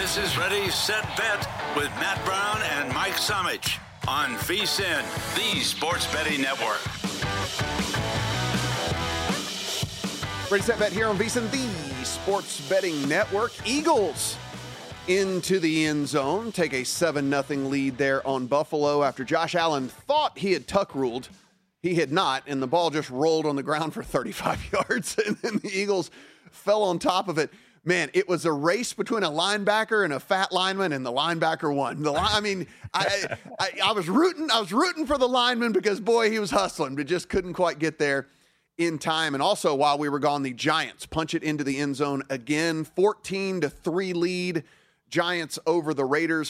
This is Ready, Set, Bet with Matt Brown and Mike Somich on VSiN, the Sports Betting Network. Ready, Set, Bet here on VSiN, the Sports Betting Network. Eagles into the end zone, take a 7-0 lead there on Buffalo after Josh Allen thought he had tuck ruled. He had not, and the ball just rolled on the ground for 35 yards, and then the Eagles fell on top of it. Man, it was a race between a linebacker and a fat lineman, and the linebacker won. I was rooting for the lineman because, boy, he was hustling, but just couldn't quite get there in time. And also, while we were gone, the Giants punch it into the end zone again, 14-3 lead. Giants over the Raiders.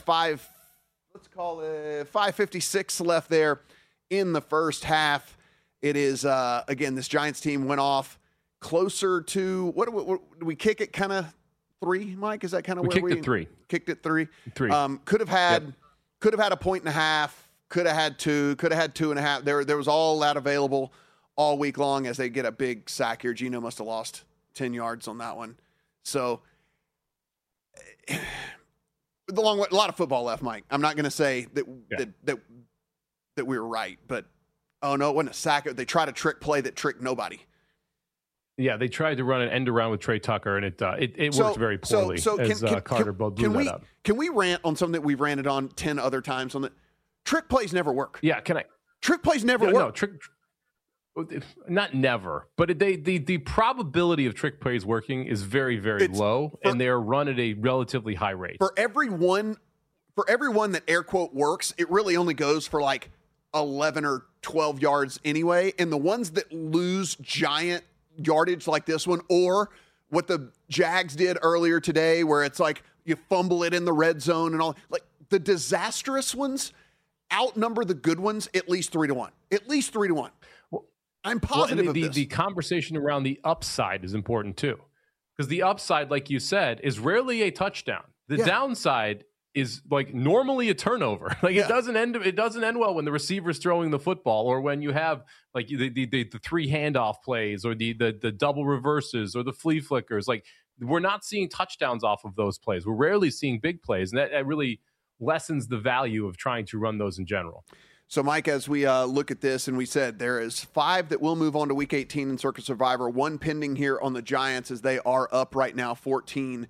5:56 left there in the first half. It is again, this Giants team went off closer to what do we kick it? Kind of 3, Mike? Is that kind of where we kicked it 3? Could have had a point and a half. Could have had 2. Could have had 2.5. There was all that available all week long as they get a big sack here. Geno must have lost 10 yards on that one. So a lot of football left, Mike. I'm not going to say that we were right, but oh no, it wasn't a sack. They tried a trick play that tricked nobody. Yeah, they tried to run an end around with Trey Tucker, and it worked very poorly. Carter blew that up. Can we rant on something that we've ranted on 10 other times? On the trick plays never work. Yeah, can I? Trick plays never work. No, not never, but the probability of trick plays working is very, very low, and they are run at a relatively high rate. For everyone that air quote works, it really only goes for like 11 or 12 yards anyway. And the ones that lose giant yardage like this one, or what the Jags did earlier today, where it's like you fumble it in the red zone and all, like the disastrous ones outnumber the good ones at least 3-1. At least 3-1. I'm positive of this. The conversation around the upside is important too, because the upside, like you said, is rarely a touchdown. The downside is like normally a turnover. Like it doesn't end well when the receiver's throwing the football, or when you have like the 3 handoff plays, or the double reverses, or the flea flickers. Like we're not seeing touchdowns off of those plays. We're rarely seeing big plays, and that really lessens the value of trying to run those in general. So, Mike, as we look at this, and we said there is 5 that will move on to Week 18 in Circa Survivor, 1 pending here on the Giants as they are up right now 14-3.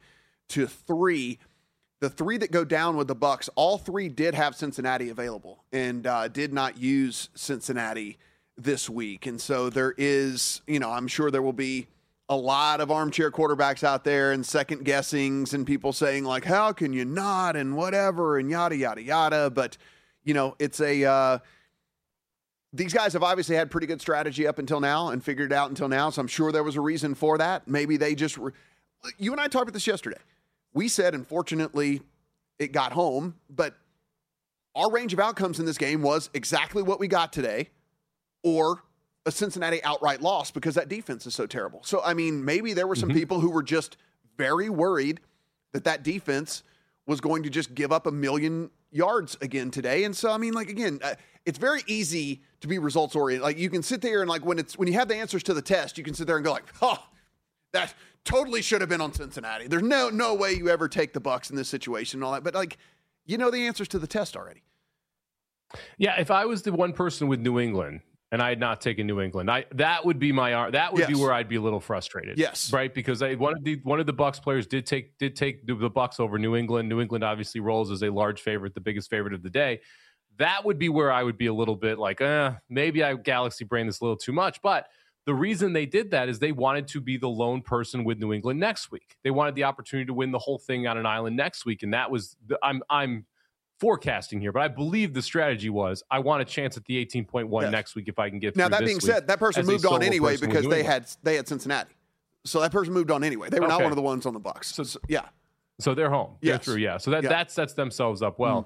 The 3 that go down with the Bucs, all 3 did have Cincinnati available and did not use Cincinnati this week. And so there is, I'm sure there will be a lot of armchair quarterbacks out there and second guessings and people saying like, how can you not, and whatever, and yada, yada, yada. But it's these guys have obviously had pretty good strategy up until now and figured it out until now. So I'm sure there was a reason for that. Maybe they just you and I talked about this yesterday. We said, unfortunately, it got home, but our range of outcomes in this game was exactly what we got today, or a Cincinnati outright loss because that defense is so terrible. So, I mean, maybe there were some people who were just very worried that defense was going to just give up 1 million yards again today. And so, I mean, like, again, it's very easy to be results oriented. Like, you can sit there and like when you have the answers to the test, you can sit there and go like, oh, that totally should have been on Cincinnati. There's no way you ever take the Bucs in this situation and all that. But like, the answers to the test already. Yeah. If I was the one person with New England and I had not taken New England, that would be be where I'd be a little frustrated. Yes. Right. Because one of the Bucs players did take the Bucs over New England. New England obviously rolls as a large favorite, the biggest favorite of the day. That would be where I would be a little bit like, maybe I galaxy brain this a little too much. But the reason they did that is they wanted to be the lone person with New England next week. They wanted the opportunity to win the whole thing on an island next week. And that was, I'm forecasting here, but I believe the strategy was I want a chance at the 18.1 next week if I can get through. Now, that being said, that person moved on anyway because they had Cincinnati. So that person moved on anyway. They were not one of the ones on the Bucs. So yeah. So they're home. Yes. They're through, yeah. So that sets themselves up well.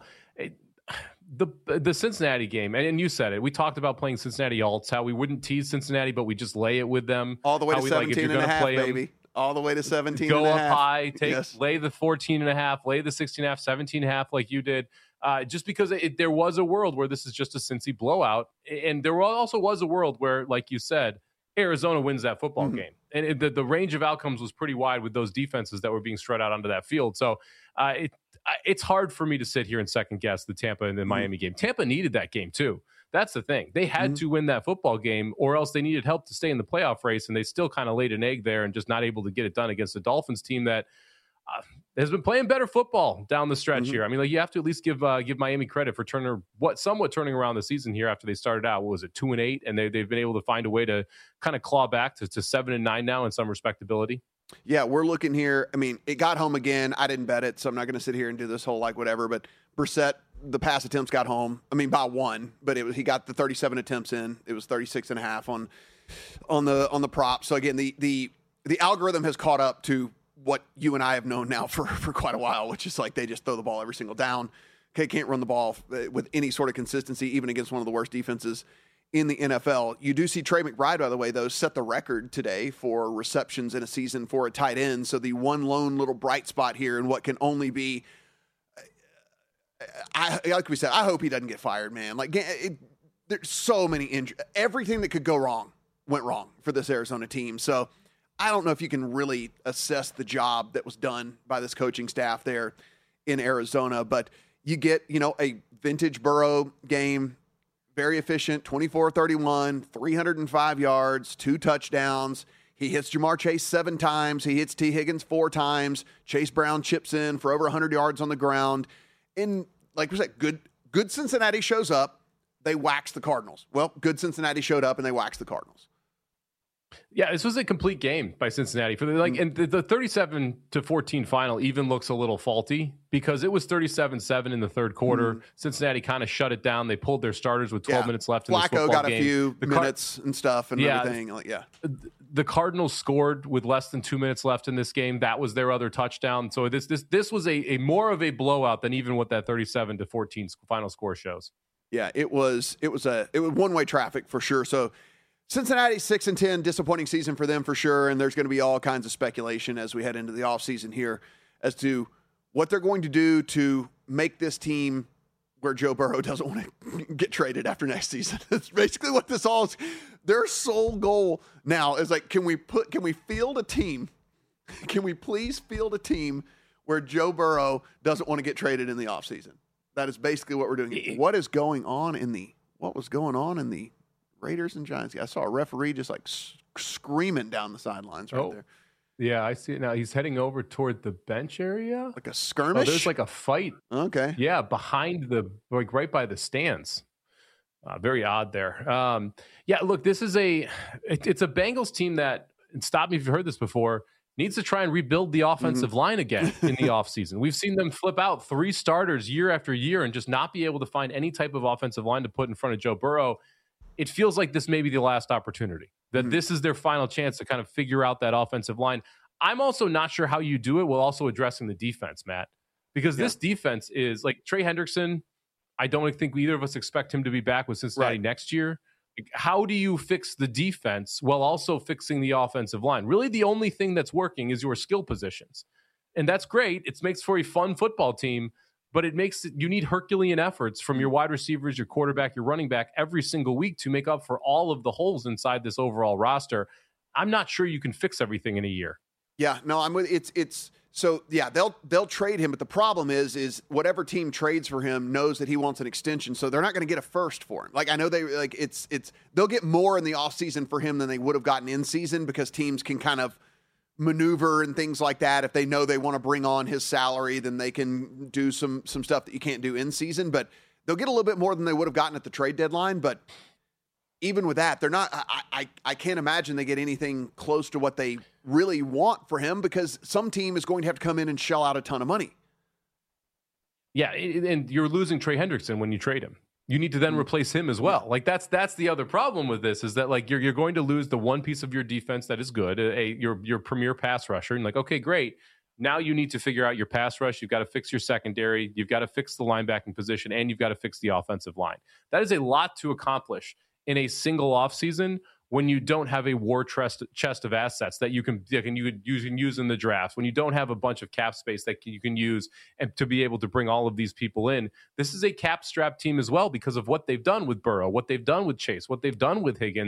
The Cincinnati game, and you said it, we talked about playing Cincinnati alts, how we wouldn't tease Cincinnati, but we just lay it with them. All the way to 17.5, baby. All the way to 17 go and a up half. high, lay the 14.5, lay the 16.5, 17.5 like you did. Just because there was a world where this is just a Cincy blowout. And there also was a world where, like you said, Arizona wins that football game. And the range of outcomes was pretty wide with those defenses that were being spread out onto that field. So it's hard for me to sit here and second guess the Tampa and the Miami game. Tampa needed that game too. That's the thing. They had to win that football game, or else they needed help to stay in the playoff race, and they still kind of laid an egg there and just not able to get it done against the Dolphins team that has been playing better football down the stretch here. I mean, like, you have to at least give Miami credit for somewhat turning around the season here after they started out. What was it, 2-8, and they've been able to find a way to kind of claw back to 7-9 now in some respectability. Yeah, we're looking here. I mean, it got home again. I didn't bet it, so I'm not going to sit here and do this whole like whatever. But Brissett, the pass attempts got home. I mean, by one, but he got the 37 attempts in. It was 36.5 on the prop. So again, the algorithm has caught up to what you and I have known now for quite a while, which is like they just throw the ball every single down. Okay, can't run the ball with any sort of consistency, even against one of the worst defenses in the NFL. You do see Trey McBride, by the way, though, set the record today for receptions in a season for a tight end. So the one lone little bright spot here in what can only be, like we said, I hope he doesn't get fired, man. Like, there's so many injuries. Everything that could go wrong went wrong for this Arizona team. So I don't know if you can really assess the job that was done by this coaching staff there in Arizona, but you get, a vintage Burrow game, very efficient, 24-31, 305 yards, 2 touchdowns. He hits Jamar Chase 7 times. He hits T. Higgins 4 times. Chase Brown chips in for over 100 yards on the ground. And like we said, good Cincinnati shows up. They wax the Cardinals. Well, good Cincinnati showed up and they waxed the Cardinals. Yeah, this was a complete game by Cincinnati for and the 37-14 final even looks a little faulty because it was 37-7 in the third quarter. Cincinnati kind of shut it down. They pulled their starters with 12 minutes left in this football game. Flacco got a few minutes and stuff and everything. The Cardinals scored with less than 2 minutes left in this game. That was their other touchdown. So this was a more of a blowout than even what that 37-14 final score shows. Yeah, it was one-way traffic for sure. So Cincinnati 6-10, disappointing season for them for sure, and there's going to be all kinds of speculation as we head into the offseason here as to what they're going to do to make this team where Joe Burrow doesn't want to get traded after next season. That's basically what this all is. Their sole goal now is like, can we field a team? Can we please field a team where Joe Burrow doesn't want to get traded in the offseason? That is basically what we're doing. What was going on in the Raiders and Giants? I saw a referee just like screaming down the sidelines right there. Yeah, I see it now. He's heading over toward the bench area. Like a skirmish? There's like a fight. Okay. Yeah, behind right by the stands. Very odd there. Yeah, look, this is it's a Bengals team that, and stop me if you've heard this before, needs to try and rebuild the offensive line again in the offseason. We've seen them flip out 3 starters year after year and just not be able to find any type of offensive line to put in front of Joe Burrow. It feels like this may be the last opportunity, that this is their final chance to kind of figure out that offensive line. I'm also not sure how you do it while also addressing the defense, Matt, because this defense is like Trey Hendrickson. I don't think either of us expect him to be back with Cincinnati next year. How do you fix the defense while also fixing the offensive line? Really, the only thing that's working is your skill positions. And that's great. It makes for a fun football team, but you need Herculean efforts from your wide receivers, your quarterback, your running back every single week to make up for all of the holes inside this overall roster. I'm not sure you can fix everything in a year. Yeah, no, I'm with it's so yeah, they'll trade him, but the problem is whatever team trades for him knows that he wants an extension, so they're not going to get a first for him. Like I know they'll get more in the offseason for him than they would have gotten in season because teams can kind of maneuver and things like that. If they know they want to bring on his salary, then they can do some stuff that you can't do in season, but they'll get a little bit more than they would have gotten at the trade deadline. But even with that, they're not, I can't imagine they get anything close to what they really want for him because some team is going to have to come in and shell out a ton of money. Yeah. And you're losing Trey Hendrickson when you trade him. You need to then replace him as well. Like that's the other problem with this is that like you're going to lose the one piece of your defense that is good, your premier pass rusher, and like, okay, great. Now you need to figure out your pass rush. You've got to fix your secondary. You've got to fix the linebacking position, and you've got to fix the offensive line. That is a lot to accomplish in a single offseason when you don't have a war chest of assets that you can use in the draft, when you don't have a bunch of cap space that you can use and to be able to bring all of these people in. This is a cap-strapped team as well because of what they've done with Burrow, what they've done with Chase, what they've done with Higgins.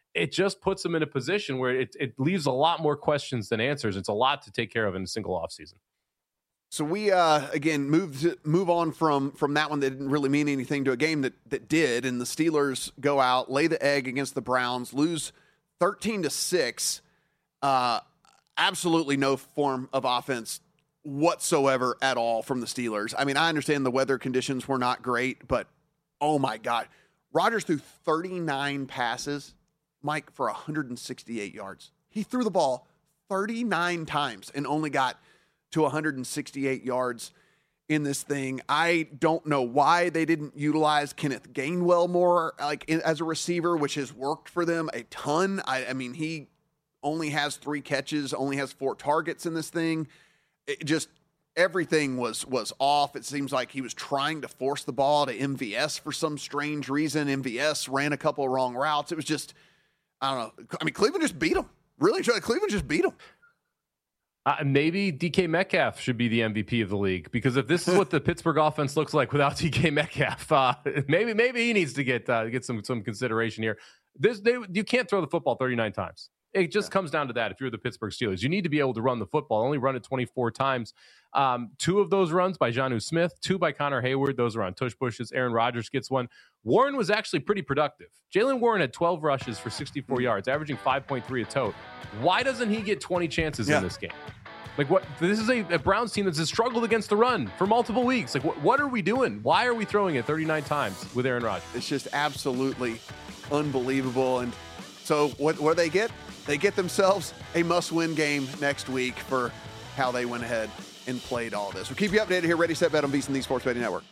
it just puts them in a position where it leaves a lot more questions than answers. It's a lot to take care of in a single offseason. So we again move on from that one that didn't really mean anything to a game that did, and the Steelers go out, lay the egg against the Browns, lose 13-6. Absolutely no form of offense whatsoever at all from the Steelers. I mean, I understand the weather conditions were not great, but oh my God, Rodgers threw 39 passes, Mike, for 168 yards. He threw the ball 39 times and only got to 168 yards in this thing. I don't know why they didn't utilize Kenneth Gainwell more as a receiver, which has worked for them a ton. I mean, he only has 3 catches, only has 4 targets in this thing. It just everything was off. It seems like he was trying to force the ball to MVS for some strange reason. MVS ran a couple of wrong routes. It was just, I don't know. I mean, Cleveland just beat him. Really, Cleveland just beat him. Maybe DK Metcalf should be the MVP of the league, because if this is what the Pittsburgh offense looks like without DK Metcalf, maybe he needs to get some consideration here. You can't throw the football 39 times. It just comes down to that. If you're the Pittsburgh Steelers, you need to be able to run the football. Only run it 24 times. 2 of those runs by Jonnu Smith, 2 by Connor Hayward. Those are on tush pushes. Aaron Rodgers gets one. Warren was actually pretty productive. Jaylen Warren had 12 rushes for 64 yards, averaging 5.3 a tote. Why doesn't he get 20 chances in this game? Like, what? This is a Browns team that's struggled against the run for multiple weeks. Like, what are we doing? Why are we throwing it 39 times with Aaron Rodgers? It's just absolutely unbelievable. And so what do they get? They get themselves a must-win game next week for how they went ahead and played all this. We'll keep you updated here. Ready, Set, Bet on VSiN, the Sports Betting Network.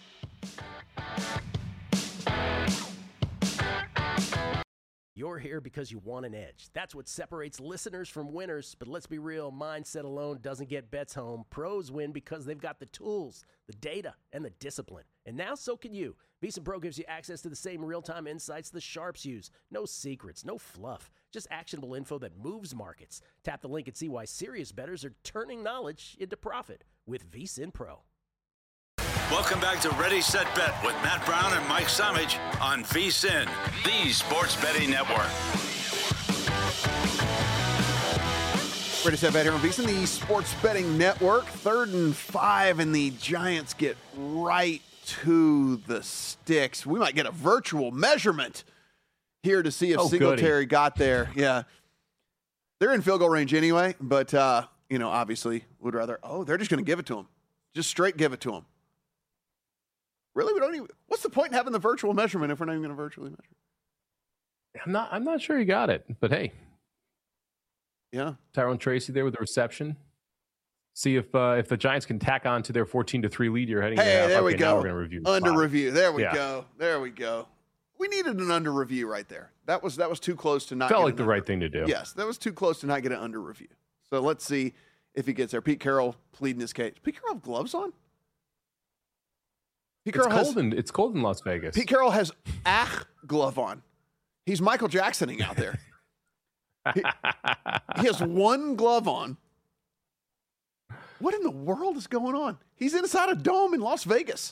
You're here because you want an edge. That's what separates listeners from winners. But let's be real, mindset alone doesn't get bets home. Pros win because they've got the tools, the data, and the discipline. And now so can you. VSiN Pro gives you access to the same real-time insights the sharps use. No secrets, no fluff, just actionable info that moves markets. Tap the link and see why serious bettors are turning knowledge into profit with VSiN Pro. Welcome back to Ready, Set, Bet with Matt Brown and Mike Summich on VSiN, the Sports Betting Network. Ready, Set, Bet here on VSiN, the Sports Betting Network. 3rd and 5, and the Giants get right to the sticks. We might get a virtual measurement here to see if Singletary got there. Yeah. They're in field goal range anyway, but, obviously would rather, they're just going to give it to him. Just straight give it to him. Really? We don't even. What's the point in having the virtual measurement if we're not even going to virtually measure? I'm not sure he got it, but hey. Yeah. Tyrone Tracy there with the reception. See if the Giants can tack on to their 14-3 lead. You're heading. Hey, there we go. Now we're going to review under review. There we go. There we go. We needed an under review right there. That was too close to not. Felt like the right thing to do. Yes, that was too close to not get an under review. So let's see if he gets there. Pete Carroll pleading his case. Pete Carroll have gloves on? It's cold in Las Vegas. Pete Carroll has a glove on. He's Michael Jacksoning out there. He has one glove on. What in the world is going on? He's inside a dome in Las Vegas.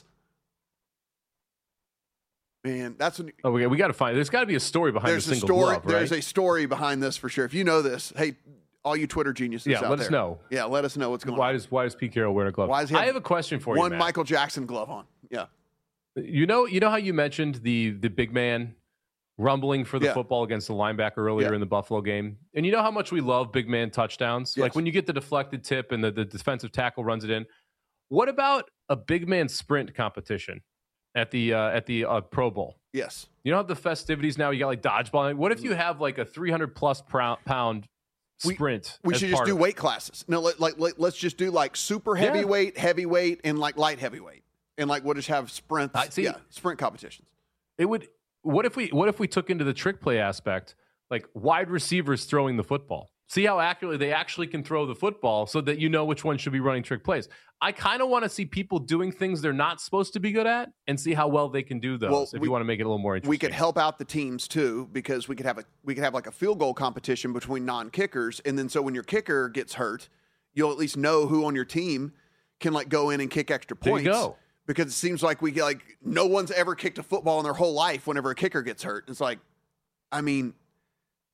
Man, that's when we got to find. There's got to be a story behind the single glove, right? There's a story behind this for sure. If you know this, hey, all you Twitter geniuses out there. Let us know. Yeah, let us know what's going on. Why does Pete Carroll wear a glove? I have a question for you, One Matt. Michael Jackson glove on. Yeah. You know how you mentioned the big man rumbling for the football against the linebacker earlier in the Buffalo game? And you know how much we love big man touchdowns? Yes. Like when you get the deflected tip and the defensive tackle runs it in. What about a big man sprint competition at the Pro Bowl? Yes. You know how the festivities now, you got like dodgeball. What if you have like a 300-plus pound sprint? We should just do weight classes. No, let's just do like super heavyweight, heavyweight, and like light heavyweight. And like we'll just have sprint competitions. What if we took into the trick play aspect, like wide receivers throwing the football? See how accurately they actually can throw the football so that you know which one should be running trick plays. I kind of want to see people doing things they're not supposed to be good at and see how well they can do those if you want to make it a little more interesting. We could help out the teams too, because we could have like a field goal competition between non-kickers, and then so when your kicker gets hurt, you'll at least know who on your team can like go in and kick extra points. There you go. Because it seems like no one's ever kicked a football in their whole life whenever a kicker gets hurt. It's like, I mean,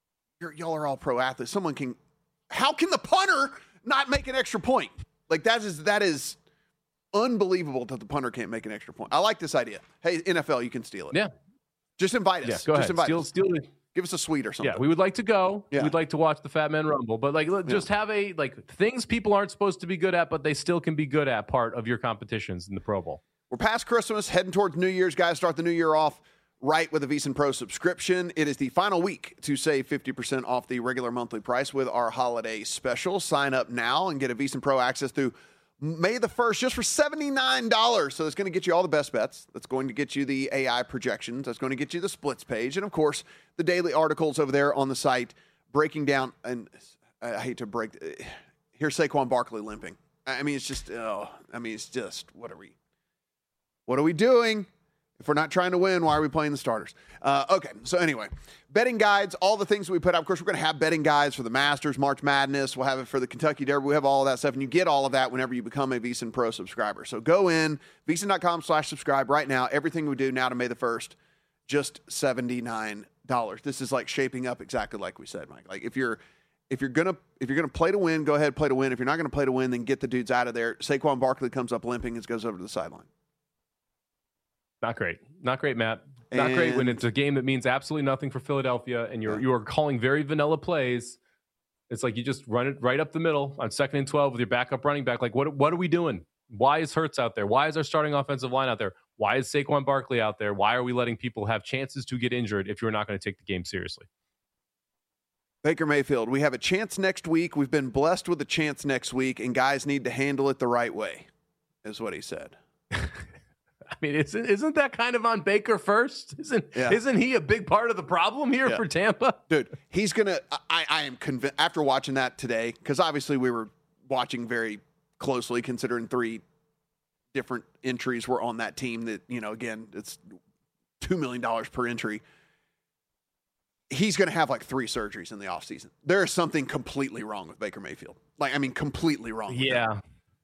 y'all are all pro athletes. How can the punter not make an extra point? Like that is unbelievable that the punter can't make an extra point. I like this idea. Hey, NFL, you can steal it. Yeah. Just invite us. Yeah, go ahead. Steal it. Give us a suite or something. Yeah, we would like to go. Yeah. We'd like to watch the Fat Men Rumble, but just have things people aren't supposed to be good at, but they still can be good at part of your competitions in the Pro Bowl. We're past Christmas, heading towards New Year's. Guys, start the new year off right with a VSiN Pro subscription. It is the final week to save 50% off the regular monthly price with our holiday special. Sign up now and get a VSiN Pro access through May the 1st just for $79. So it's going to get you all the best bets. That's going to get you the AI projections. That's going to get you the splits page. And, of course, the daily articles over there on the site breaking down. And I hate to break. Here's Saquon Barkley limping. I mean, it's just, what are we doing? If we're not trying to win, why are we playing the starters? Okay, so anyway, betting guides, all the things that we put out. Of course, we're going to have betting guides for the Masters, March Madness. We'll have it for the Kentucky Derby. We have all of that stuff, and you get all of that whenever you become a VSiN Pro subscriber. So go in, VSiN.com/subscribe right now. Everything we do now to May the 1st, just $79. This is like shaping up exactly like we said, Mike. Like if you're gonna play to win, go ahead, play to win. If you're not gonna play to win, then get the dudes out of there. Saquon Barkley comes up limping and goes over to the sideline. Not great, Matt. Not great when it's a game that means absolutely nothing for Philadelphia, and you are calling very vanilla plays. It's like you just run it right up the middle on 2nd and 12 with your backup running back. Like, what are we doing? Why is Hurts out there? Why is our starting offensive line out there? Why is Saquon Barkley out there? Why are we letting people have chances to get injured if you're not going to take the game seriously? Baker Mayfield, we have a chance next week. We've been blessed with a chance next week, and guys need to handle it the right way, is what he said. I mean, isn't that kind of on Baker first? Isn't he a big part of the problem here for Tampa? Dude, he's going to – I am convinced – after watching that today, because obviously we were watching very closely considering 3 different entries were on that team that, again, it's $2 million per entry. He's going to have like 3 surgeries in the offseason. There is something completely wrong with Baker Mayfield. Completely wrong with him.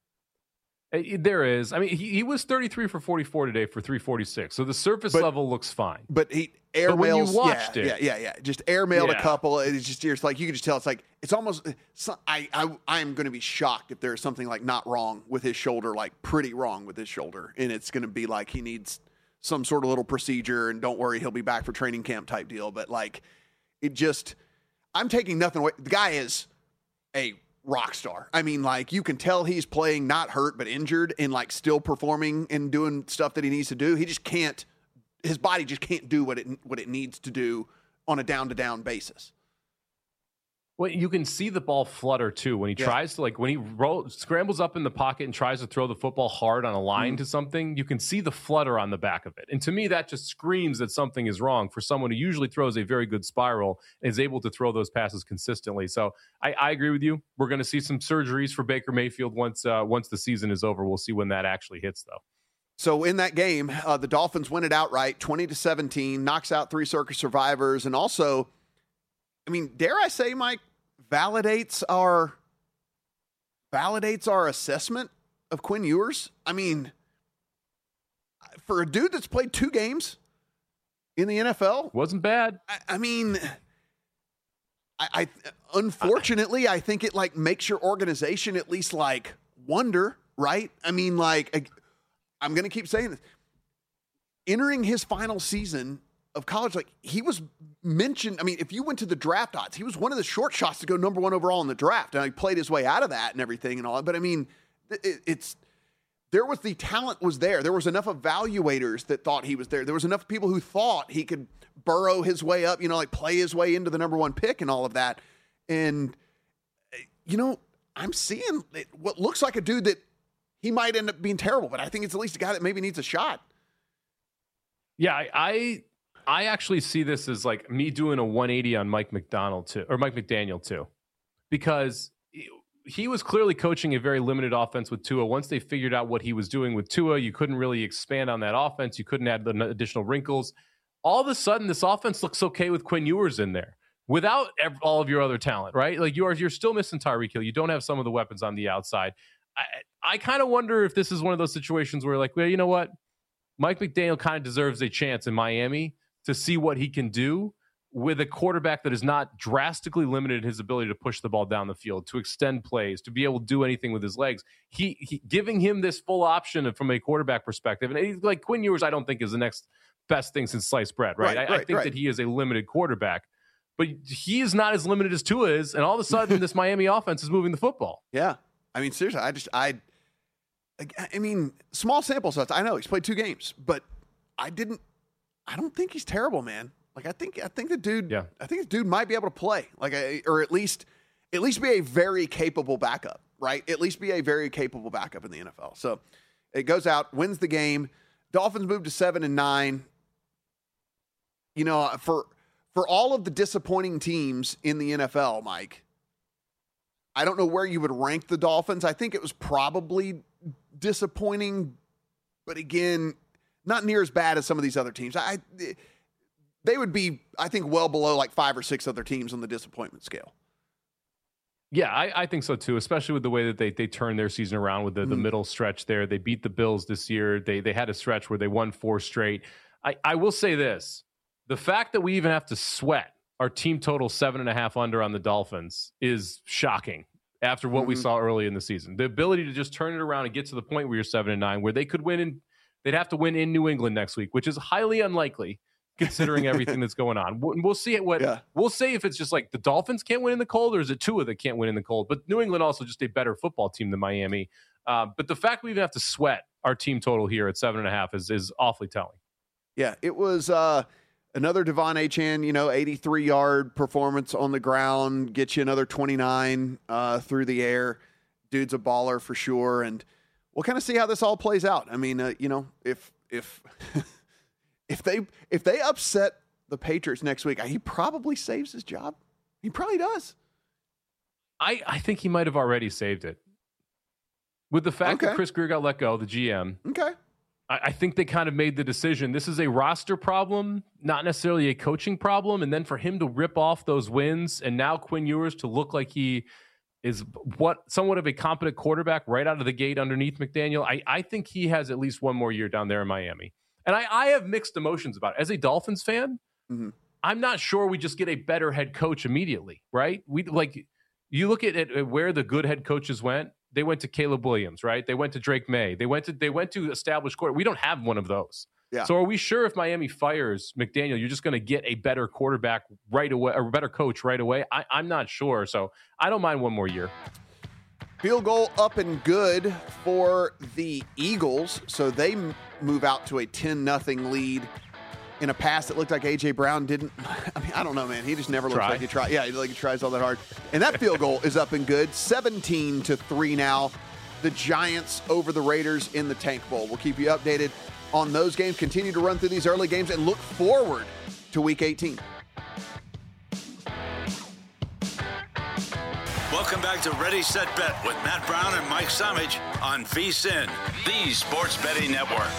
There is. I mean, he was 33 for 44 today for 346. So the surface level looks fine. But he airmails. When you watched it. Just airmailed a couple. It's like you can just tell. It's like it's almost. I am going to be shocked if there's something like not wrong with his shoulder, like pretty wrong with his shoulder, and it's going to be like he needs some sort of little procedure. And don't worry, he'll be back for training camp type deal. But like, I'm taking nothing away. The guy is a rock star. I mean, like you can tell he's playing not hurt but injured and like still performing and doing stuff that he needs to do. He just can't. His body just can't do what it needs to do on a down to down basis. Well, you can see the ball flutter too when he tries to when he scrambles up in the pocket and tries to throw the football hard on a line to something. You can see the flutter on the back of it, and to me, that just screams that something is wrong for someone who usually throws a very good spiral and is able to throw those passes consistently. So I agree with you. We're going to see some surgeries for Baker Mayfield once the season is over. We'll see when that actually hits, though. So in that game, the Dolphins win it outright, 20-17, knocks out 3 circus survivors, and also, I mean, dare I say, Mike, validates our assessment of Quinn Ewers. I mean, for a dude that's played 2 games in the NFL, wasn't bad. I mean, I unfortunately, I think it like makes your organization at least like wonder, right? I mean, like, I'm going to keep saying this. Entering his final season of college, like he was mentioned. I mean, if you went to the draft odds, he was one of the short shots to go number 1 overall in the draft. And he played his way out of that and everything and all that. But I mean, there was the talent was there. There was enough evaluators that thought he was there. There was enough people who thought he could burrow his way up, like play his way into the number 1 pick and all of that. And, I'm seeing what looks like a dude that he might end up being terrible, but I think it's at least a guy that maybe needs a shot. Yeah, I actually see this as like me doing a 180 on Mike McDaniel too, because he was clearly coaching a very limited offense with Tua. Once they figured out what he was doing with Tua, you couldn't really expand on that offense. You couldn't add the additional wrinkles. All of a sudden, this offense looks okay with Quinn Ewers in there without all of your other talent, right? Like you're still missing Tyreek Hill. You don't have some of the weapons on the outside. I kind of wonder if this is one of those situations where like, well, you know what? Mike McDaniel kind of deserves a chance in Miami to see what he can do. with a quarterback that is not drastically limited in his ability to push the ball down the field, to extend plays, to be able to do anything with his legs. He giving him this full option from a quarterback perspective. And he's like Quinn Ewers, I don't think is the next best thing since sliced bread, right? I think that he is a limited quarterback, but he is not as limited as Tua is. And all of a sudden, this Miami offense is moving the football. Yeah. I mean, seriously, I mean, small sample size. I know he's played 2 games, but I don't think he's terrible, man. Like, I think the dude, yeah. I think the dude might be able to play, like, or at least be a very capable backup, right? At least be a very capable backup in the NFL. So it goes out, wins the game. Dolphins move to 7-9. You know, for all of the disappointing teams in the NFL, Mike, I don't know where you would rank the Dolphins. I think it was probably disappointing, but again, not near as bad as some of these other teams. They would be, I think, well below like 5 or 6 other teams on the disappointment scale. Yeah, I think so too, especially with the way that they turned their season around with the middle stretch there. They beat the Bills this year. They had a stretch where they won 4 straight. I will say this. The fact that we even have to sweat our team total 7.5 under on the Dolphins is shocking after what we saw early in the season. The ability to just turn it around and get to the point where you're 7-9, where they could win they'd have to win in New England next week, which is highly unlikely considering everything that's going on. We'll see we'll say if it's just like the Dolphins can't win in the cold, or is it Tua that can't win in the cold? But New England also just a better football team than Miami. But the fact we even have to sweat our team total here at 7.5 is awfully telling. Yeah, it was another Devon Achane, 83-yard performance on the ground, get you another 29 through the air. Dude's a baller for sure, and we'll kind of see how this all plays out. I mean, if if they upset the Patriots next week, he probably saves his job. He probably does. I think he might have already saved it. With the fact that Chris Grier got let go, the GM. Okay. I think they kind of made the decision. This is a roster problem, not necessarily a coaching problem. And then for him to rip off those wins, and now Quinn Ewers to look like he is somewhat of a competent quarterback right out of the gate underneath McDaniel. I think he has at least one more year down there in Miami. And I have mixed emotions about it. As a Dolphins fan, I'm not sure we just get a better head coach immediately, right? You look at where the good head coaches went. They went to Caleb Williams, right? They went to Drake May. They went to established quarterback. We don't have one of those. Yeah. So are we sure if Miami fires McDaniel, you're just going to get a better quarterback right away, or a better coach right away? I'm not sure. So I don't mind one more year. Field goal up and good for the Eagles. So they move out to a 10-0 lead in a pass that looked like A.J. Brown didn't. I mean, I don't know, man. He just never looks like he tried. Yeah, he tries all that hard. And that field goal is up and good. 17-3 now. The Giants over the Raiders in the Tank Bowl. We'll keep you updated on those games. Continue to run through these early games and look forward to Week 18. Welcome back to Ready, Set, Bet with Matt Brown and Mike Samich on VSiN, the Sports Betting Network.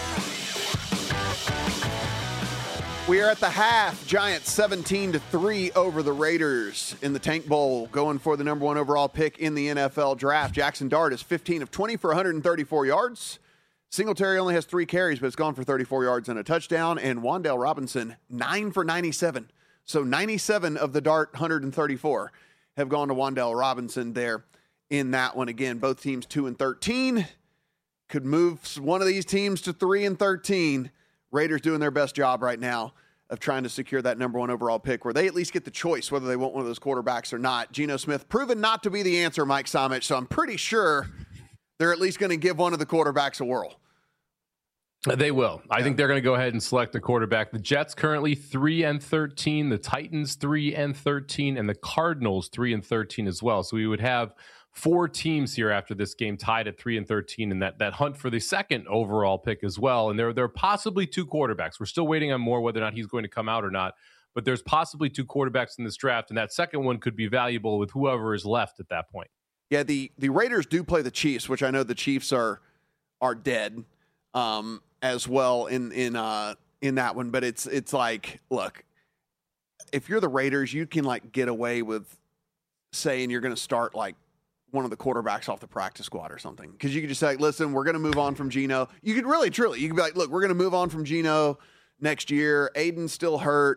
We are at the half. Giants 17-3 over the Raiders in the Tank Bowl, going for the number 1 overall pick in the NFL draft. Jackson Dart is 15 of 20 for 134 yards. Singletary only has 3 carries, but it's gone for 34 yards and a touchdown. And Wan'Dale Robinson, 9 for 97. So 97 of the Dart 134 have gone to Wan'Dale Robinson there in that one. Again, both teams 2-13. Could move one of these teams to 3-13. Raiders doing their best job right now of trying to secure that number 1 overall pick, where they at least get the choice whether they want one of those quarterbacks or not. Geno Smith proven not to be the answer, Mike Samich, so I'm pretty sure they're at least going to give one of the quarterbacks a whirl. They will. I think they're going to go ahead and select the quarterback. The Jets currently 3-13, the Titans 3-13, and the Cardinals 3-13 as well. So we would have 4 teams here after this game tied at 3-13, and that hunt for the second overall pick as well. And there are possibly 2 quarterbacks. We're still waiting on more whether or not he's going to come out or not. But there's possibly 2 quarterbacks in this draft, and that second one could be valuable with whoever is left at that point. Yeah, the Raiders do play the Chiefs, which I know the Chiefs are dead as well in that one. But it's like, look, if you're the Raiders, you can like get away with saying you're going to start like one of the quarterbacks off the practice squad or something. Because you could just say, listen, we're going to move on from Geno. You could really, truly, you could be like, look, we're going to move on from Geno next year. Aiden's still hurt.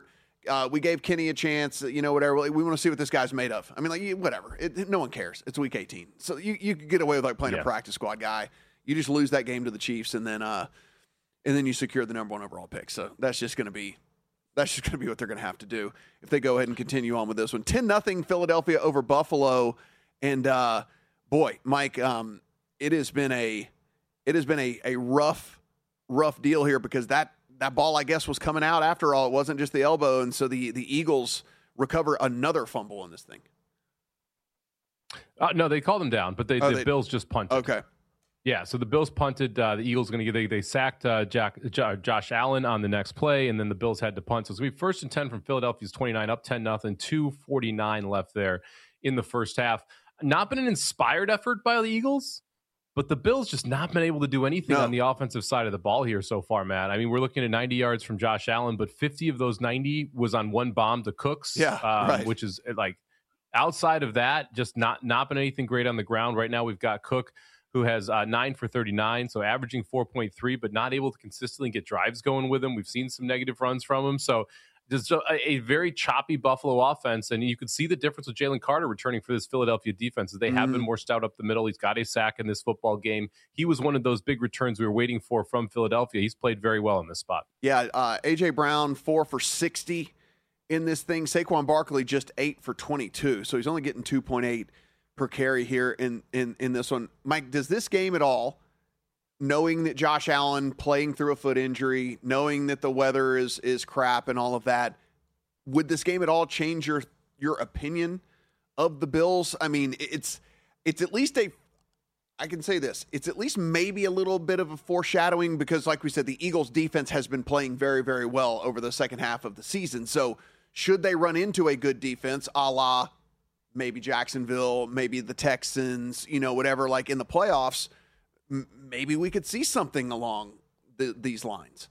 We gave Kenny a chance, whatever. We want to see what this guy's made of. I mean, like, whatever. No one cares. It's week 18. So you could get away with like playing a practice squad guy. You just lose that game to the Chiefs, and then you secure the number 1 overall pick. So that's just going to be what they're going to have to do if they go ahead and continue on with this one. 10-0 Philadelphia over Buffalo, and boy, Mike, it has been a rough deal here because that ball, I guess, was coming out after all. It wasn't just the elbow, and so the Eagles recover another fumble in this thing. No, they called them down, but the Bills just punted. Okay. Yeah, so the Bills punted. The Eagles they sacked Josh Allen on the next play, and then the Bills had to punt. So it's going to be 1st and 10 from Philadelphia's 29, up 10-0, 2:49 left there in the first half. Not been an inspired effort by the Eagles, but the Bills just not been able to do anything on the offensive side of the ball here so far, Matt. I mean, we're looking at 90 yards from Josh Allen, but 50 of those 90 was on one bomb to Cooks, right. Which is like outside of that, just not been anything great on the ground. Right now we've got Cook, who has 9 for 39, so averaging 4.3, but not able to consistently get drives going with him. We've seen some negative runs from him. So just a very choppy Buffalo offense, and you could see the difference with Jalen Carter returning for this Philadelphia defense. They have been more stout up the middle. He's got a sack in this football game. He was one of those big returns we were waiting for from Philadelphia. He's played very well in this spot. Yeah, A.J. Brown, 4 for 60 in this thing. Saquon Barkley, just 8 for 22, so he's only getting 2.8 per carry here in this one. Mike, does this game at all, knowing that Josh Allen playing through a foot injury, knowing that the weather is crap and all of that, would this game at all change your opinion of the Bills? I mean, it's at least I can say this, it's at least maybe a little bit of a foreshadowing because, like we said, the Eagles defense has been playing very, very well over the second half of the season. So should they run into a good defense, a la maybe Jacksonville, maybe the Texans, whatever, like in the playoffs, maybe we could see something along these lines.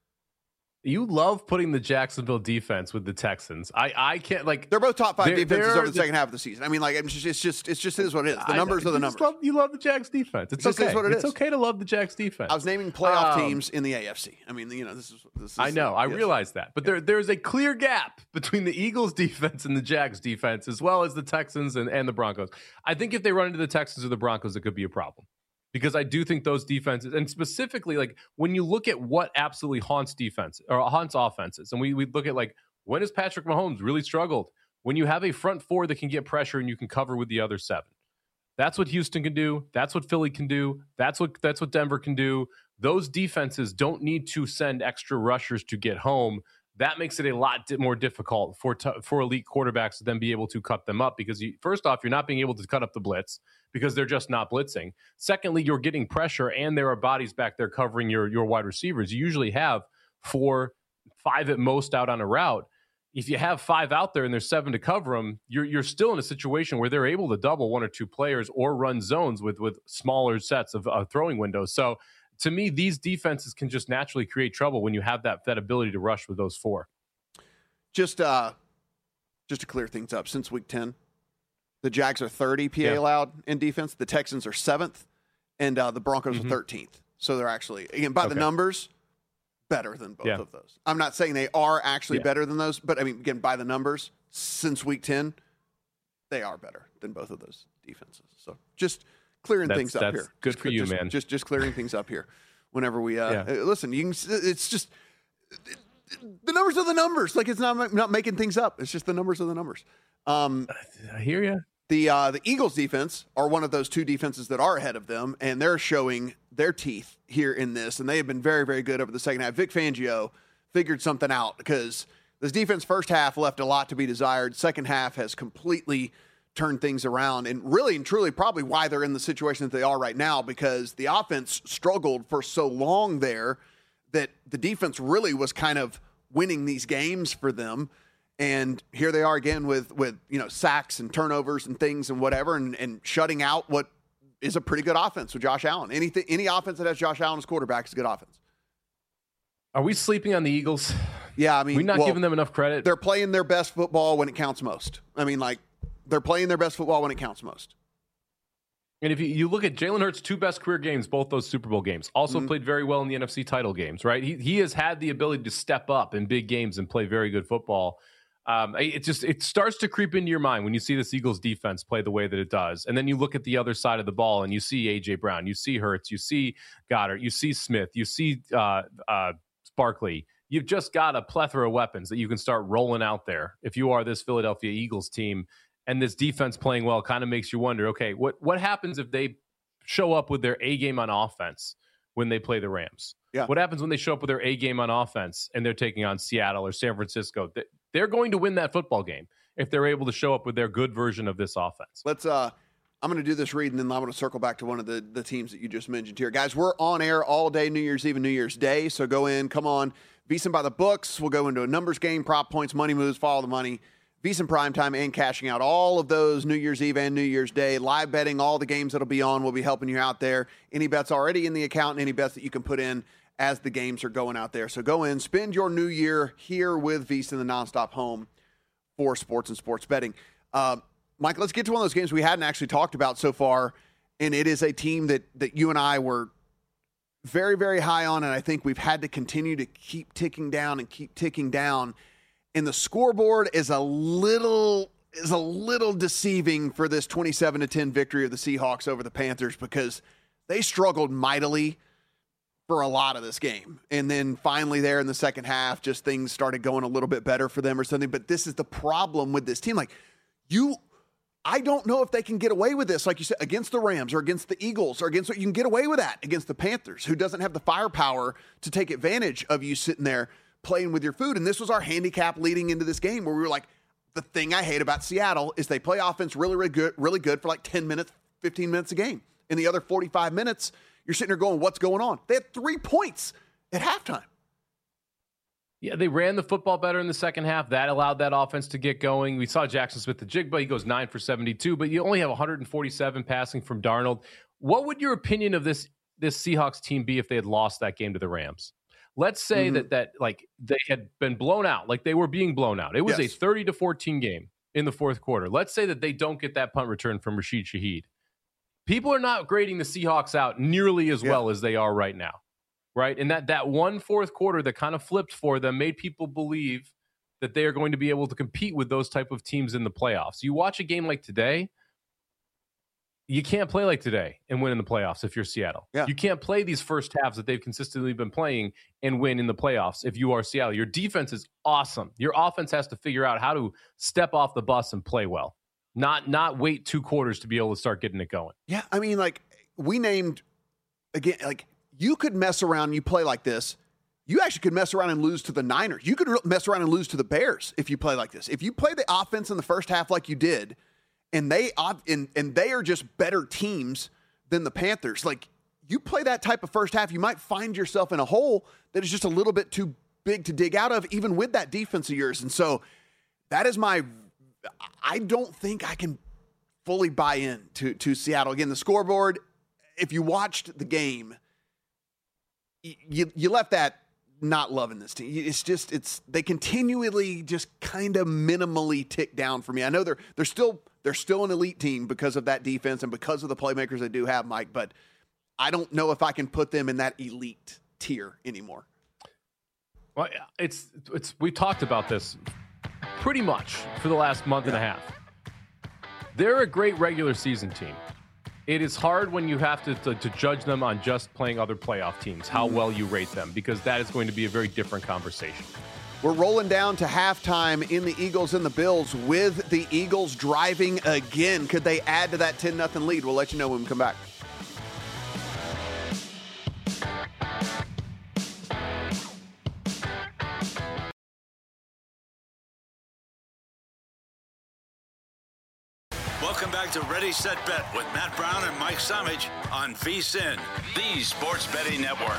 You love putting the Jacksonville defense with the Texans. I can't, like, they're both top 5 defenses over the second half of the season. I mean, like, it's just is what it is. The numbers are the numbers. You love the Jags defense. It's okay. It's okay to love the Jags defense. I was naming playoff teams in the AFC. I mean, this is. I know. I realize that, but there's a clear gap between the Eagles defense and the Jags defense, as well as the Texans and the Broncos. I think if they run into the Texans or the Broncos, it could be a problem. Because I do think those defenses, and specifically, like, when you look at what absolutely haunts offenses, and we look at, like, when has Patrick Mahomes really struggled? When you have a front 4 that can get pressure and you can cover with the other 7. That's what Houston can do. That's what Philly can do. That's what Denver can do. Those defenses don't need to send extra rushers to get home. That makes it a lot more difficult for elite quarterbacks to then be able to cut them up because, first off, you're not being able to cut up the blitz because they're just not blitzing. Secondly, you're getting pressure, and there are bodies back there covering your wide receivers. You usually have 4, 5 at most out on a route. If you have 5 out there and there's 7 to cover them, you're still in a situation where they're able to double 1 or 2 players or run zones with smaller sets of throwing windows. So, to me, these defenses can just naturally create trouble when you have that ability to rush with those 4. Just to clear things up, since week 10, the Jags are 30 PA allowed in defense. The Texans are 7th, and the Broncos are 13th. So they're actually, again, by the numbers, better than both of those. I'm not saying they are actually better than those, but I mean, again, by the numbers, since week 10, they are better than both of those defenses. So just clearing things up here. Good for you, man. Just clearing things up here. Whenever we listen, you can. It's just the numbers are the numbers. Like, it's not making things up. It's just the numbers are the numbers. I hear you. The Eagles defense are one of those 2 defenses that are ahead of them, and they're showing their teeth here in this, and they have been very, very good over the second half. Vic Fangio figured something out because this defense first half left a lot to be desired. Second half has completely turned things around, and really and truly probably why they're in the situation that they are right now, because the offense struggled for so long there that the defense really was kind of winning these games for them. And here they are again with sacks and turnovers and things and whatever, and shutting out what is a pretty good offense with Josh Allen. Any offense that has Josh Allen as quarterback is a good offense. Are we sleeping on the Eagles? Yeah, I mean, we're not giving them enough credit. They're playing their best football when it counts most. I mean, like, they're playing their best football when it counts most. And if you look at Jalen Hurts' 2 best career games, both those Super Bowl games, also played very well in the NFC title games, right? He has had the ability to step up in big games and play very good football. It starts to creep into your mind when you see this Eagles defense play the way that it does. And then you look at the other side of the ball and you see A.J. Brown, you see Hurts, you see Goddard, you see Smith, you see Barkley. You've just got a plethora of weapons that you can start rolling out there if you are this Philadelphia Eagles team. And this defense playing well kind of makes you wonder, okay, what happens if they show up with their A game on offense when they play the Rams? Yeah. What happens when they show up with their A game on offense and they're taking on Seattle or San Francisco? They're going to win that football game if they're able to show up with their good version of this offense. I'm going to do this read, and then I'm going to circle back to one of the teams that you just mentioned here. Guys, we're on air all day, New Year's Eve and New Year's Day, so go in, come on. VSiN by the books. We'll go into a numbers game, prop points, money moves, follow the money. VSiN primetime and cashing out all of those New Year's Eve and New Year's Day. Live betting, all the games that'll be on. We'll be helping you out there. Any bets already in the account and any bets that you can put in as the games are going out there. So go in, spend your new year here with VSiN, the nonstop home for sports and sports betting. Mike, let's get to one of those games we hadn't actually talked about so far, and it is a team that you and I were very, very high on, and I think we've had to continue to keep ticking down. And the scoreboard is a little deceiving for this 27-10 victory of the Seahawks over the Panthers because they struggled mightily for a lot of this game. And then finally there in the second half, just things started going a little bit better for them or something. But this is the problem with this team. I don't know if they can get away with this, like you said, against the Rams or against the Eagles or you can get away with that against the Panthers, who doesn't have the firepower to take advantage of you sitting there playing with your food. And this was our handicap leading into this game where we were like, the thing I hate about Seattle is they play offense really good for like 10 minutes, 15 minutes a game. In the other 45 minutes, you're sitting there going, what's going on? They had 3 points at halftime. Yeah, they ran the football better in the second half. That allowed that offense to get going. We saw Jackson Smith the Jigba. He goes 9 for 72, but you only have 147 passing from Darnold. What would your opinion of this Seahawks team be if they had lost that game to the Rams? Let's say that like they had been blown out, like they were being blown out. It was a 30-14 game in the fourth quarter. Let's say that they don't get that punt return from Rashid Shaheed. People are not grading the Seahawks out nearly as well as they are right now, right? And that one fourth quarter that kind of flipped for them made people believe that they are going to be able to compete with those type of teams in the playoffs. You watch a game like today, you can't play like today and win in the playoffs if you're Seattle. Yeah. You can't play these first halves that they've consistently been playing and win in the playoffs if you are Seattle. Your defense is awesome. Your offense has to figure out how to step off the bus and play well, not wait 2 quarters to be able to start getting it going. Yeah, I mean, like, we named, again, like, you could mess around, you play like this. You actually could mess around and lose to the Niners. You could mess around and lose to the Bears if you play like this. If you play the offense in the first half like you did, and they are just better teams than the Panthers. Like, you play that type of first half, you might find yourself in a hole that is just a little bit too big to dig out of, even with that defense of yours. And so that is I don't think I can fully buy in to Seattle. Again, the scoreboard, if you watched the game, you left that not loving this team. They continually just kind of minimally tick down for me. I know they're still an elite team because of that defense and because of the playmakers they do have, Mike, but I don't know if I can put them in that elite tier anymore. Well, we talked about this pretty much for the last month and a half. They're a great regular season team. It is hard when you have to judge them on just playing other playoff teams, how well you rate them, because that is going to be a very different conversation. We're rolling down to halftime in the Eagles and the Bills with the Eagles driving again. Could they add to that 10-0 lead? We'll let you know when we come back. Welcome back to Ready, Set, Bet with Matt Brown and Mike Samich on VSiN, the Sports Betting Network.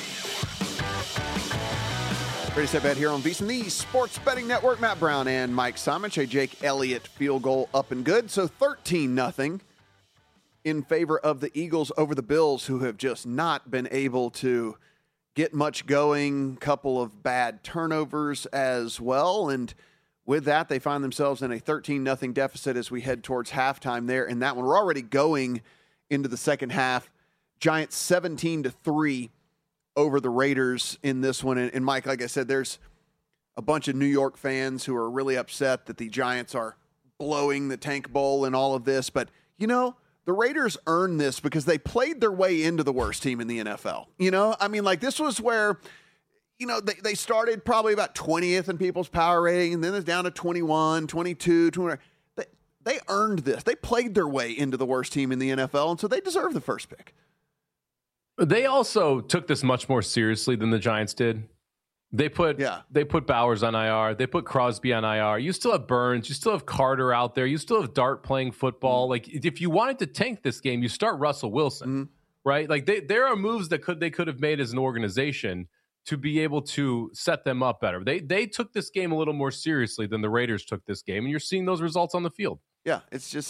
Ready, Set, Bet here on VSiN, the Sports Betting Network. Matt Brown and Mike Samich. A Jake Elliott field goal up and good. So 13-0 in favor of the Eagles over the Bills, who have just not been able to get much going. Couple of bad turnovers as well. And with that, they find themselves in a 13-0 deficit as we head towards halftime there. And that one, we're already going into the second half. Giants 17-3 over the Raiders in this one. And Mike, like I said, there's a bunch of New York fans who are really upset that the Giants are blowing the Tank Bowl and all of this. But, you know, the Raiders earned this because they played their way into the worst team in the NFL. You know, I mean, like, this was where, you know, they started probably about 20th in people's power rating, and then it's down to 21, 22, 20. They earned this. They played their way into the worst team in the NFL, and so they deserve the first pick. They also took this much more seriously than the Giants did. They put Bowers on IR. They put Crosby on IR. You still have Burns. You still have Carter out there. You still have Dart playing football. Like, if you wanted to tank this game, you start Russell Wilson, right? Like, there are moves that they could have made as an organization to be able to set them up better. They took this game a little more seriously than the Raiders took this game, and you're seeing those results on the field. Yeah,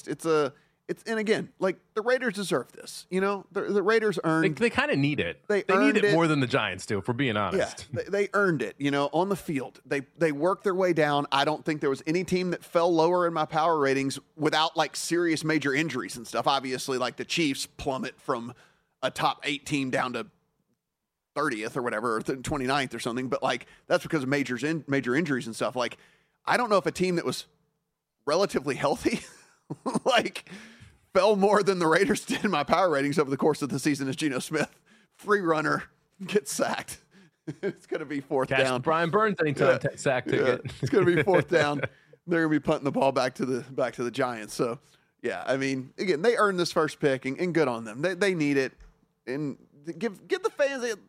and again, like, the Raiders deserve this. You know, the Raiders earned. They kind of need it. They need it more than the Giants do, if we're being honest. Yeah, they earned it. You know, on the field, they worked their way down. I don't think there was any team that fell lower in my power ratings without, like, serious major injuries and stuff. Obviously, like, the Chiefs plummet from a top 8 team down to 30th or whatever, or 29th or something. But, like, that's because of major injuries and stuff. Like, I don't know if a team that was relatively healthy, like, fell more than the Raiders did in my power ratings over the course of the season as Geno Smith, free runner, gets sacked. It's going to be fourth down. Brian Burns anytime sack ticket. It's going to be fourth down. They're going to be punting the ball back to the Giants. So, yeah, I mean, again, they earned this first pick, and good on them. They need it. And give the fans a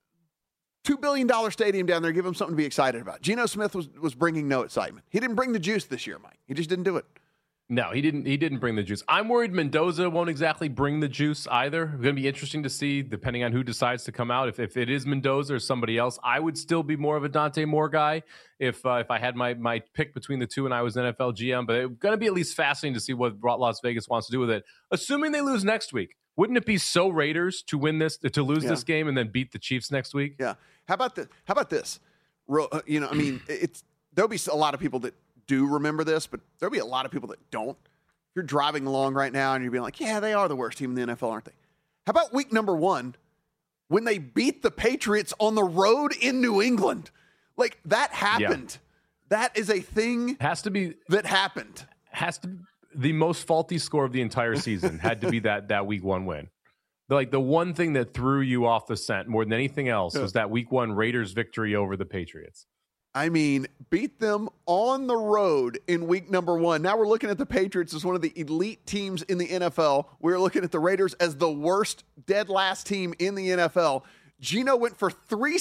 $2 billion stadium down there. Give them something to be excited about. Geno Smith was bringing no excitement. He didn't bring the juice this year, Mike. He just didn't do it. No, he didn't bring the juice. I'm worried Mendoza won't exactly bring the juice either. It's going to be interesting to see, depending on who decides to come out. If it is Mendoza or somebody else, I would still be more of a Dante Moore guy if I had my pick between the two and I was NFL GM. But it's going to be at least fascinating to see what Las Vegas wants to do with it. Assuming they lose next week, wouldn't it be so Raiders to win this, to lose this game and then beat the Chiefs next week? Yeah. How about this? You know, I mean, there'll be a lot of people that do remember this, but there'll be a lot of people that don't. If you're driving along right now and you're being like, yeah, they are the worst team in the NFL, aren't they? How about week number 1 when they beat the Patriots on the road in New England? Like, that happened. Yeah. That is a thing that happened. Has to be the most faulty score of the entire season had to be that week 1 win. Like, the one thing that threw you off the scent more than anything else was that week 1 Raiders victory over the Patriots. I mean, beat them on the road in week number 1. Now we're looking at the Patriots as one of the elite teams in the NFL. We're looking at the Raiders as the worst dead last team in the NFL. Geno went for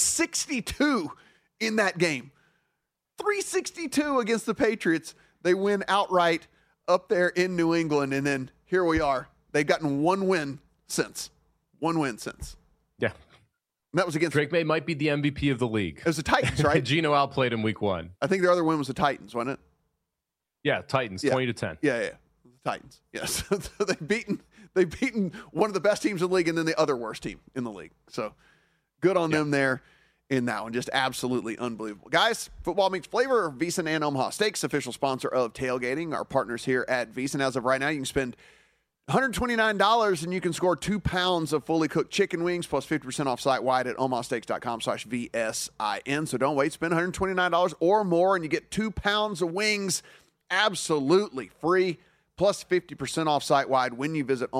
362 in that game. 362 against the Patriots. They win outright up there in New England. And then here we are. They've gotten one win since. Yeah. And that was against Drake May might be the MVP of the league. It was the Titans, right? Geno outplayed him week 1. I think their other win was the Titans, wasn't it? Yeah, Titans, 20-10. Yeah. The Titans. Yes. So they've beaten one of the best teams in the league and then the other worst team in the league. So good on them there in that one. Just absolutely unbelievable. Guys, football meets flavor. VSiN and Omaha Steaks, official sponsor of Tailgating, our partners here at VSiN. As of right now, you can spend $129 and you can score 2 pounds of fully cooked chicken wings plus 50% off site-wide at omahasteaks.com/VSIN. So don't wait. Spend $129 or more and you get 2 pounds of wings absolutely free plus 50% off site-wide when you visit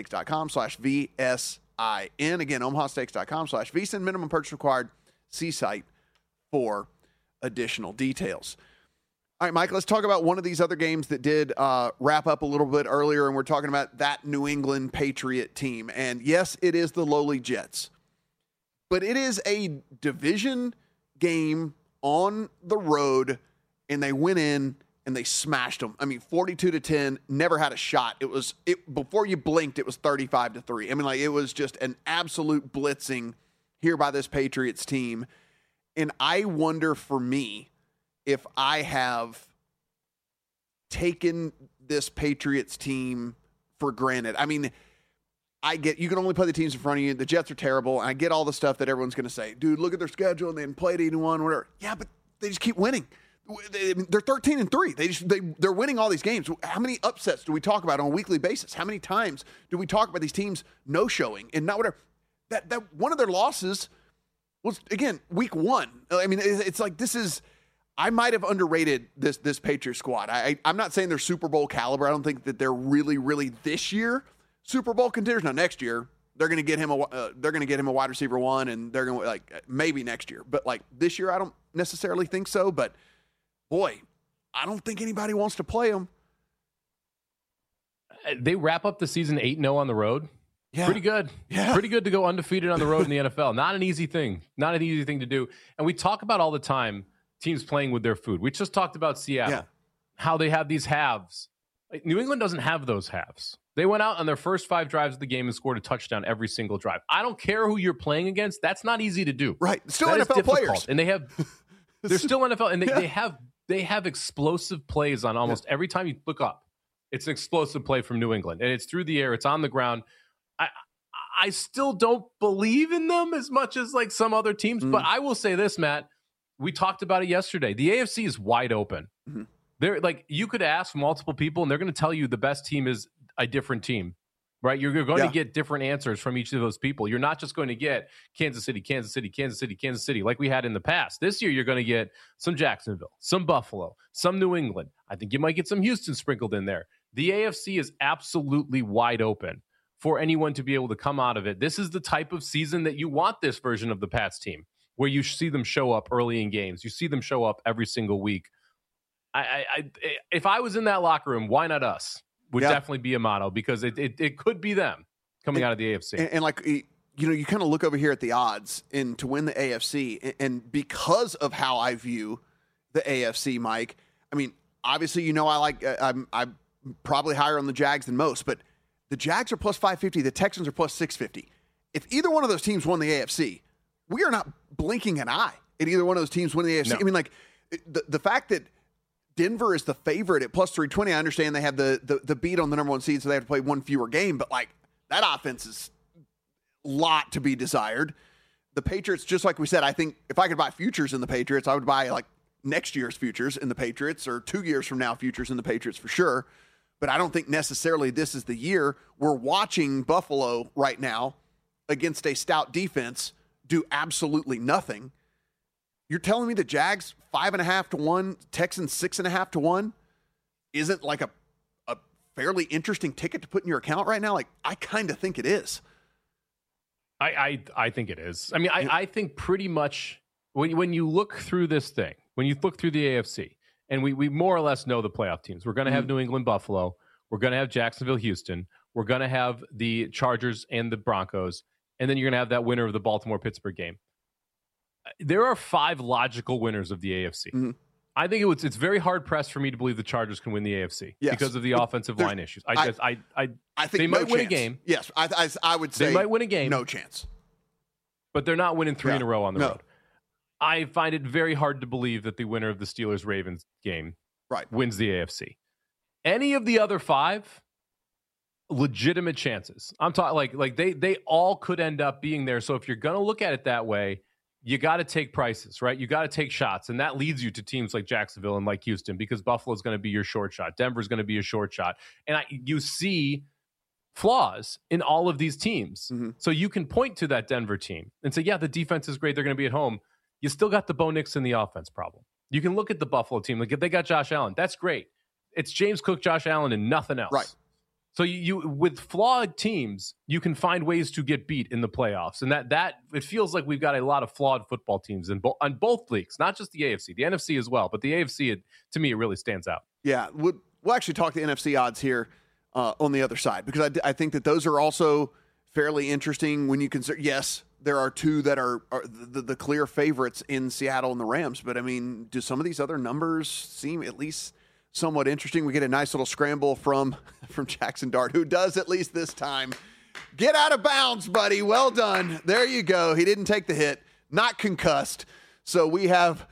omahasteaks.com/VSIN. Again, omahasteaks.com/VSIN. Minimum purchase required. See site for additional details. All right, Mike, let's talk about one of these other games that did wrap up a little bit earlier, and we're talking about that New England Patriot team. And yes, it is the lowly Jets, but it is a division game on the road, and they went in and they smashed them. I mean, 42-10, never had a shot. Before you blinked, it was 35-3. I mean, like, it was just an absolute blitzing here by this Patriots team. And I wonder, for me, if I have taken this Patriots team for granted. I mean, I get you can only play the teams in front of you. The Jets are terrible. And I get all the stuff that everyone's going to say. Dude, look at their schedule and they played 81, whatever. Yeah, but they just keep winning. They're 13-3. They're winning all these games. How many upsets do we talk about on a weekly basis? How many times do we talk about these teams no-showing and not whatever? That one of their losses was, again, week 1. I mean, it's like this is – I might have underrated this Patriots squad. I'm not saying they're Super Bowl caliber. I don't think that they're really, really this year Super Bowl contenders. Now, next year, they're going to get him a wide receiver 1, and they're going to, like, maybe next year. But, like, this year, I don't necessarily think so. But, boy, I don't think anybody wants to play them. They wrap up the season 8-0 on the road. Yeah. Pretty good. Yeah. Pretty good to go undefeated on the road in the NFL. Not an easy thing. Not an easy thing to do. And we talk about all the time teams playing with their food. We just talked about Seattle, how they have these halves. New England doesn't have those halves. They went out on their first 5 drives of the game and scored a touchdown every single drive. I don't care who you're playing against. That's not easy to do. Right. Still that NFL players. And they're still NFL. And they have explosive plays on almost every time you look up. It's an explosive play from New England. And it's through the air. It's on the ground. I still don't believe in them as much as like some other teams. But I will say this, Matt. We talked about it yesterday. The AFC is wide open. Mm-hmm. They're like, you could ask multiple people and they're going to tell you the best team is a different team, right? You're going to get different answers from each of those people. You're not just going to get Kansas City, Kansas City, Kansas City, Kansas City, like we had in the past. This year, you're going to get some Jacksonville, some Buffalo, some New England. I think you might get some Houston sprinkled in there. The AFC is absolutely wide open for anyone to be able to come out of it. This is the type of season that you want this version of the Pats team, where you see them show up early in games. You see them show up every single week. If I was in that locker room, why not us? Would definitely be a motto, because it could be them coming out of the AFC. And like, you kind of look over here at the odds and to win the AFC, and because of how I view the AFC, Mike, I mean, obviously, I'm probably higher on the Jags than most, but the Jags are plus 550. The Texans are plus 650. If either one of those teams won the AFC, we are not blinking an eye at either one of those teams winning the AFC. No. I mean, like, the fact that Denver is the favorite at plus 320, I understand they have the beat on the number 1 seed, so they have to play one fewer game, but, like, that offense is a lot to be desired. The Patriots, just like we said, I think if I could buy futures in the Patriots, I would buy, like, next year's futures in the Patriots, or 2 years from now futures in the Patriots for sure. But I don't think necessarily this is the year. We're watching Buffalo right now against a stout defense do absolutely nothing. You're telling me the Jags 5.5 to 1, Texans 6.5 to 1 isn't like a fairly interesting ticket to put in your account right now? Like, I kind of think it is. I think it is. I mean, I think pretty much when you look through this thing, when you look through the AFC, and we more or less know the playoff teams. We're going to have New England, Buffalo. We're going to have Jacksonville, Houston. We're going to have the Chargers and the Broncos. And then you're going to have that winner of the Baltimore-Pittsburgh game. There are 5 logical winners of the AFC. Mm-hmm. I think it's very hard-pressed for me to believe the Chargers can win the AFC because of the offensive line issues. I think they might win a game. Yes, I would say they might win a game. No chance. But they're not winning 3 in a row on the road. I find it very hard to believe that the winner of the Steelers-Ravens game wins the AFC. Any of the other 5, legitimate chances. I'm talking like they all could end up being there. So if you're going to look at it that way, you got to take prices, right? You got to take shots, and that leads you to teams like Jacksonville and like Houston, because Buffalo's going to be your short shot. Denver's going to be your short shot. And you see flaws in all of these teams. Mm-hmm. So you can point to that Denver team and say, yeah, the defense is great. They're going to be at home. You still got the Bo Nix in the offense problem. You can look at the Buffalo team. Like, if they got Josh Allen, that's great. It's James Cook, Josh Allen, and nothing else. Right. So you with flawed teams, you can find ways to get beat in the playoffs. And that it feels like we've got a lot of flawed football teams on both leagues, not just the AFC, the NFC as well. But the AFC, to me, it really stands out. Yeah, we'll actually talk the NFC odds here on the other side, because I think that those are also fairly interesting when you consider, yes, there are 2 that are the clear favorites in Seattle and the Rams. But, I mean, do some of these other numbers seem at least somewhat interesting? We get a nice little scramble from Jackson Dart, who does, at least this time, get out of bounds, buddy. Well done. There you go. He didn't take the hit. Not concussed. So we have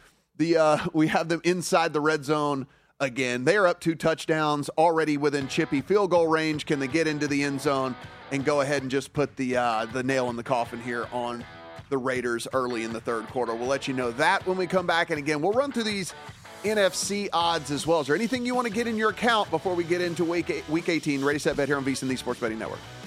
them inside the red zone again. They are up 2 touchdowns, already within chippy field goal range. Can they get into the end zone and go ahead and just put the nail in the coffin here on the Raiders early in the third quarter? We'll let you know that when we come back. And again, we'll run through these NFC odds as well. Is there anything you want to get in your account before we get into week 18? Ready, set, bet here on VSiN, the Sports Betting Network.